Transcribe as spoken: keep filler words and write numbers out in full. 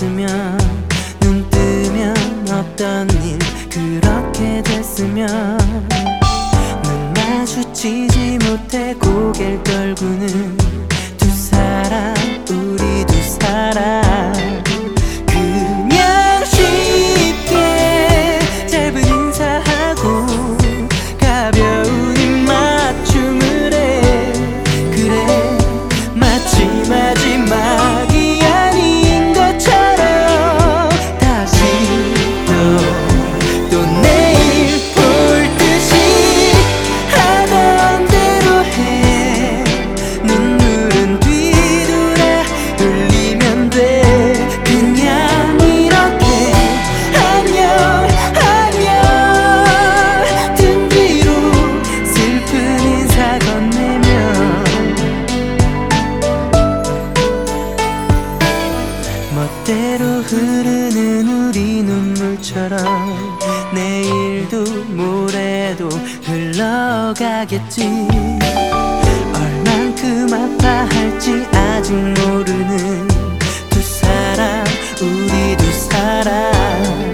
없으면 눈 뜨면 없던 일 그렇게 됐으면 눈 마주치지 못해 고개를 떨구는 두 사람 우리 두 사람 그냥 쉽게 짧은 인사하고 가벼운 입맞춤을 해 그래 마치 마지막이 아닌 것처럼 다시 또 또 내일 볼 듯이 하던 대로 해 눈물은 뒤돌아 흘리면 돼 그냥 이렇게 안녕 안녕 등 뒤로 슬픈 인사 건네면 멋대로 흐르는 우리 눈물처럼 내일도 모레도 흘러가겠지 얼만큼 아파할지 아직 모르는 두 사람 우리 두 사람